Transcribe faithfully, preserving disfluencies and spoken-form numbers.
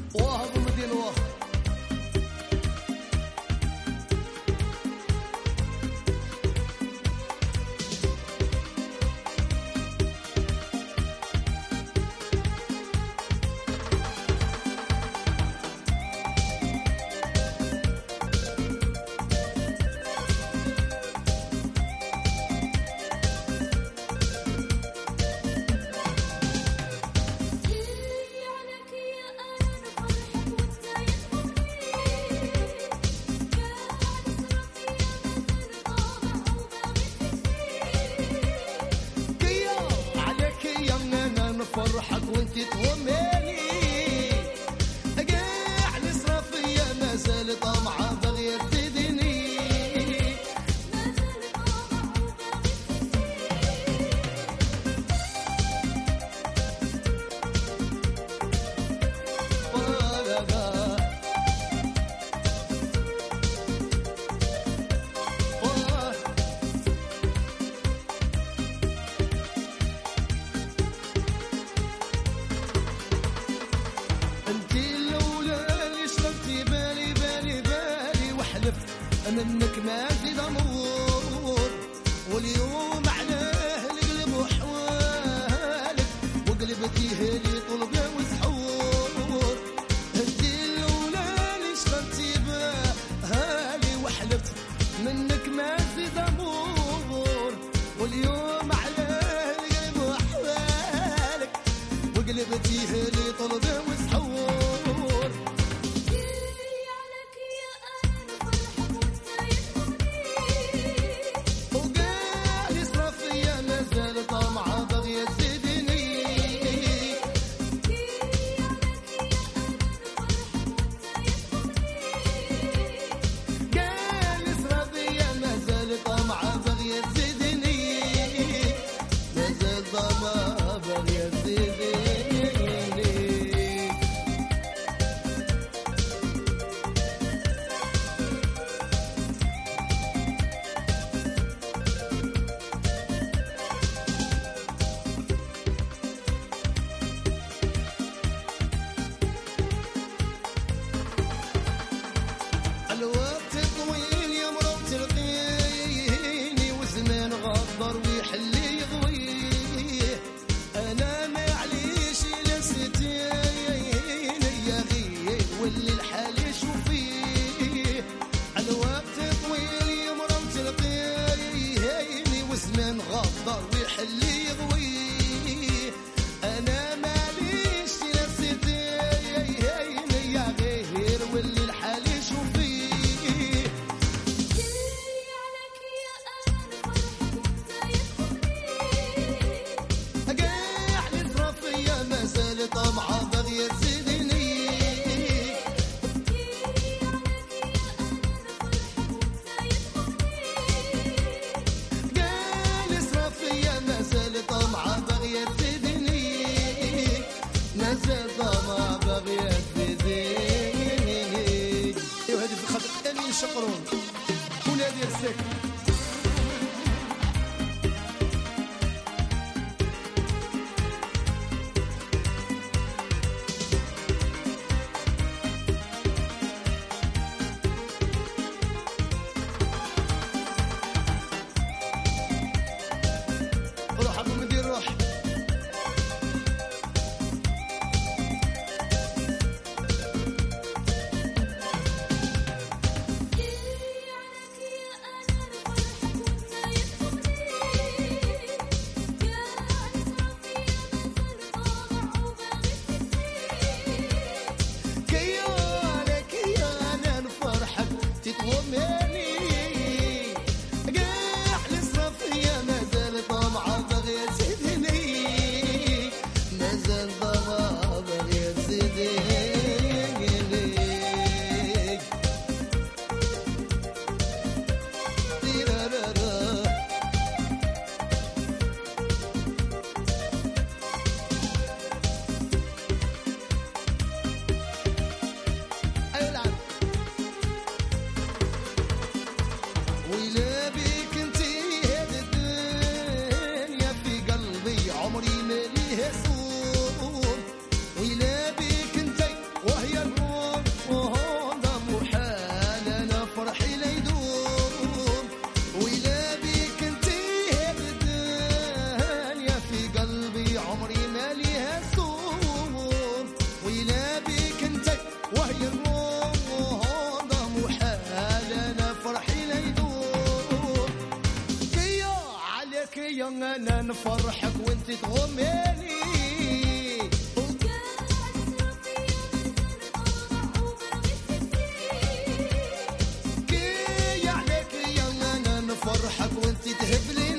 واه بالمدينة واه فرحك وانت تهمني قاع نصرف فيا ما زال طمعة بغير تدني منك ما في ضمور واليوم عليه القلب وحوالك وقلبتيه لي طلبه وسحور هدي الاولى اللي شغلتي بها لي وحلفت منك ما في ضمور واليوم عليه القلب وحوالك وقلبتيه لي طلبه وسحور طمعة بغيت تزيدني قال اسرى بيا ما زال طمعة بغيت تزيدني ما زال طمعة بغيت تزيدني الوقت طويل يا مرو تلقيني وزمان غدر ويحلي يضويه انا معليش لستيني يا غير واللي الحال يشوفيه الوقت طويل يا مرو تلقيني وزمان غدر ويحلي يضويه انا معليش لستيني يا غير واللي الحال يشوفيه طمعة بغيت تزيدني قال اسرى فيا ما زال طمعة بغيت تزيدني ما زال طمعة بغيت تزيدني وهذه في خاطر امين شقرون ونادي الساكن روح ابو مدير روح كيانك يا انا نفرحك تتومني قاع نصرف فيا ما زال طمعة بغيت تزيدني ما زال طمعة بغيت تزيدني ويلا بيك انتي هاد الدنيا في قلبي عمري ما ليه سوم ويلا بيك انتي وهي نفرحك وانت تغميني كي عليك يا انا نفرحك وانت تهبلي